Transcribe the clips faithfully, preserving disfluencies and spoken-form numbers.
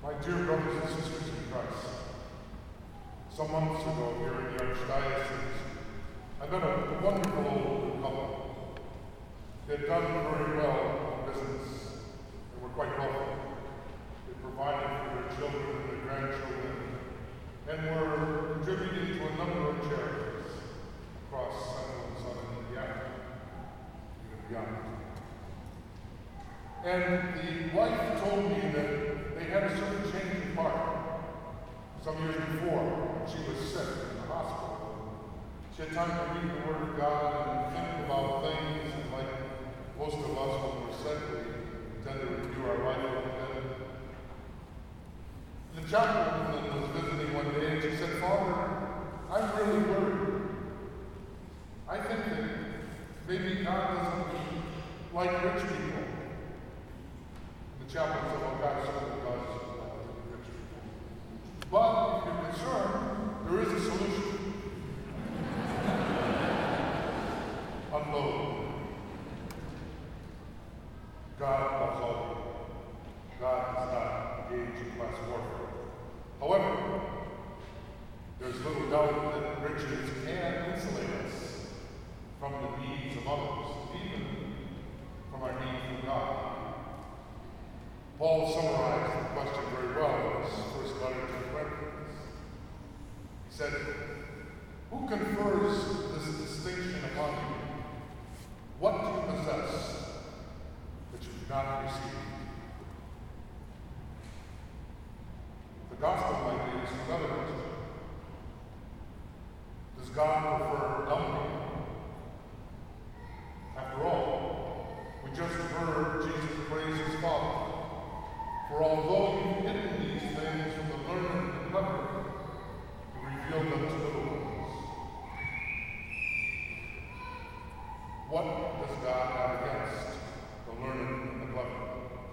My dear brothers and sisters in Christ, some months ago here in the Archdiocese, I met a wonderful old couple. They had done very well in business and were quite wealthy. They provided for their children and their grandchildren and were contributing to a number of charities across Central and Southern Indiana, even beyond. And the wife told me that they had a certain change of heart. Some years before, when she was sick in the hospital, she had time to read the Word of God and think about things, and like most of us when we're sick, we tend to review our life a little bit. The chaplain was visiting one day, and she said, "Father, I'm really worried. I think that maybe God doesn't like rich people." The chaplain said, "Well, God certainly does like rich people. But if you're concerned, there is a solution. Unload. God loves all people. God does not engage in class warfare. However, there's little doubt that riches can insulate us from the needs of others, even from our need for God." Paul summarized the question very well in his first letter to the Corinthians. He said, "Who confers this distinction upon you? What do you possess that you do not receive?" The gospel might lead us to another question. Does God prefer dumb people? After all, we just heard Jesus praise his Father. For although you've hidden these things from the learned and clever, you revealed them to little ones. What does God have against the learned and the clever?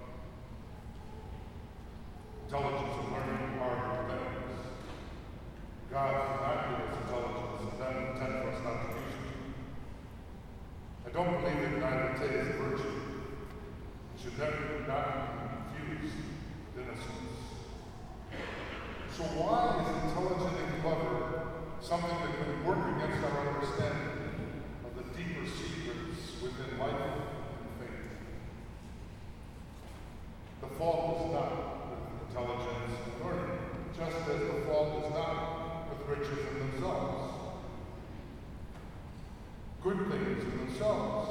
Intelligence and learning are good things. God did not give us intelligence and then intend for us not to use it. I don't believe that naivete is a virtue. It should never not be confused with innocence. So why is intelligent and clever something that could work against our understanding of the deeper secrets within life and faith? The fault is not with intelligence and learning, just as the fault is not with riches in themselves. Good things in themselves.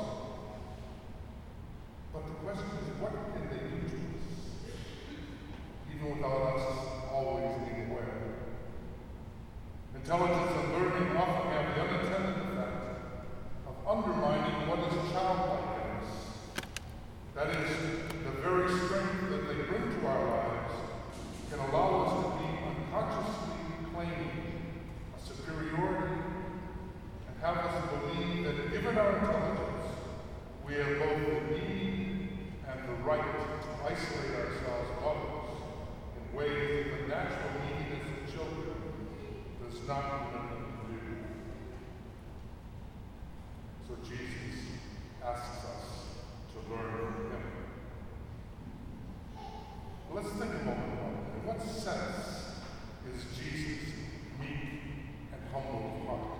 But the question is, what can they do to us? Even without us always being aware. Intelligence and learning often have the unintended effect of undermining what is childlike in us. That is, the very strength that they bring to our lives can allow us to be unconsciously claiming a superiority and have us believe that given our intelligence, we have both the need and the right to isolate ourselves from others in ways that the natural neediness of children does not permit them to do. So Jesus asks us to learn from him. Well, let's think a moment about it. In what sense is Jesus meek and humble of heart?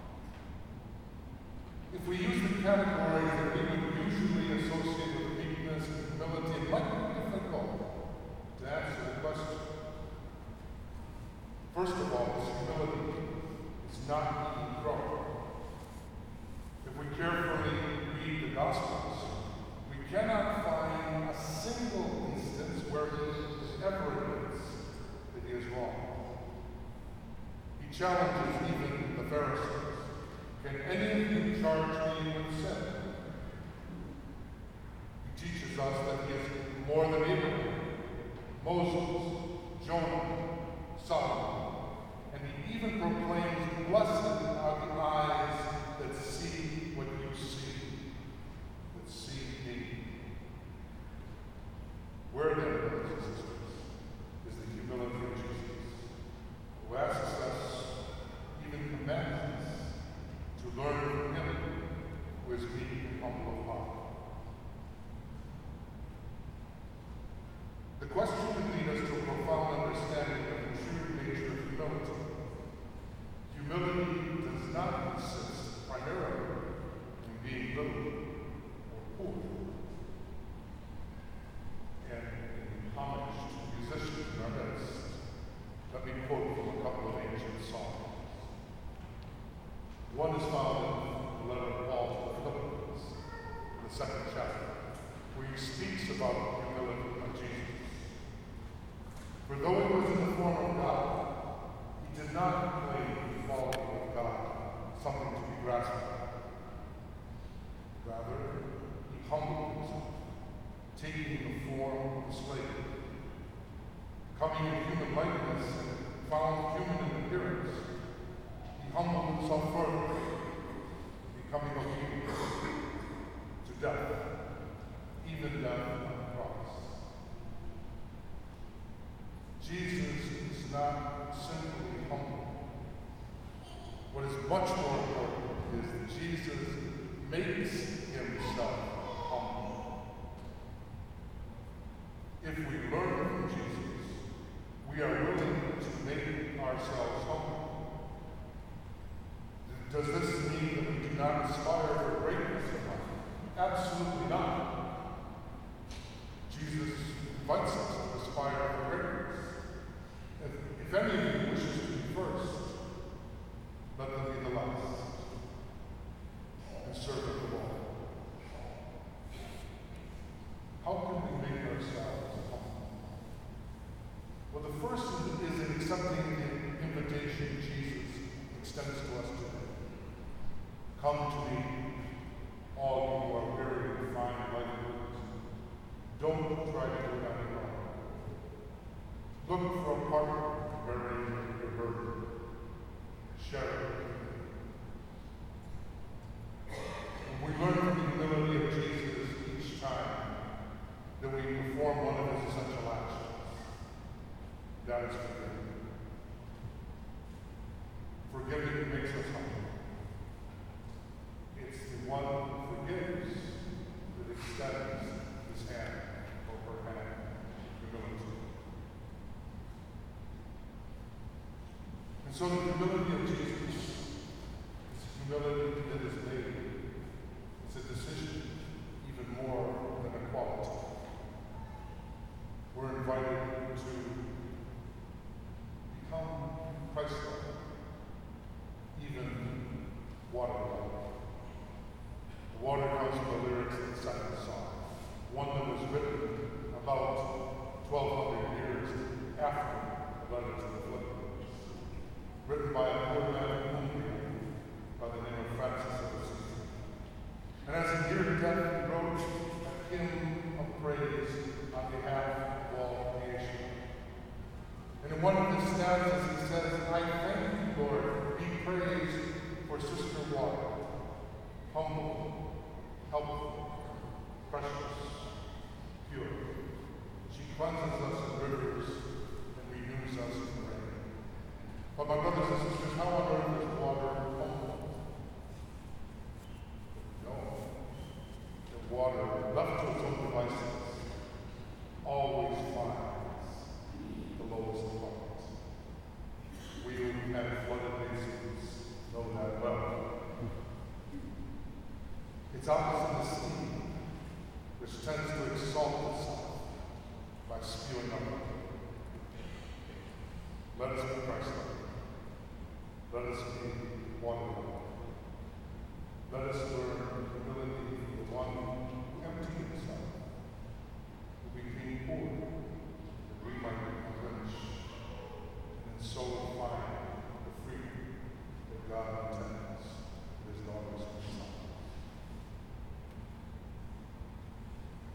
If we use the categories that we would usually associate with meekness and humility, it might be difficult to answer the question. First of all, this humility is not even growing. If we carefully read the Gospels, we cannot find a single instance where he ever admits that he is wrong. He challenges even the Pharisees. Can any of you charge me with sin? He teaches us that he is more than Abraham, Moses, Jonah, Solomon, and he even proclaims, "Blessed are the eyes that see what you see, that see me." Where then, brothers and sisters, is the humility of Jesus, who asks us, even commands us, to learn from him who is meek and humble of heart? The question could lead us to a profound For though he was in the form of God, he did not claim equality with God something to be grasped at. Rather, he humbled himself, taking the form of a slave. Coming in human likeness and found human in appearance, he humbled himself further, becoming obedient to death, even death on the cross. Jesus is not simply humble. What is much more important is that Jesus makes himself humble. If we learn from Jesus, we are willing to make ourselves humble. Does this mean that we do not aspire for greatness in life? Absolutely not. Jesus invites us to aspire for greatness. If, if any of you wishes to be first, let them be the last, and servant of all. How can we make ourselves humble? Well, the first is in accepting the invitation Jesus extends to us today. Come to me, all you who are weary and find light burdens. Don't try to do it on your own. Look for a partner bearing your burden. Share it. We learn from the humility of Jesus each time that we perform one of his essential actions. That is forgiving. Forgiving makes us humble. It's the one who forgives that extends his hand or her hand in humility. And so the humility of Jesus is humility that is made. It's a decision even more than a quality. We're invited to become Christ-like, even water-like. The water comes from the lyrics of the second song, one that was written about twelve hundred years after the letter to the Philippians, written by a poor man of Hungary by the name of Francis of Assisi. And as he neared death, he wrote a hymn of praise on behalf of all creation. And in one of his stanzas, he says, I thank you, Lord, be praised for Sister Water, humble, helpful, precious, pure. She cleanses us in rivers and renews us in the rain. But my brothers and sisters, how on earth is water humble? No. The water, left to its own devices, always finds the lowest point. We who have flooded basins know that well. It's opposite the sea, which tends to exalt itself by spewing up. Let us be Christ-like. Let us be water-like. Let us learn humility from the one who emptied himself, who became poor, that we might become rich, and so find the freedom that God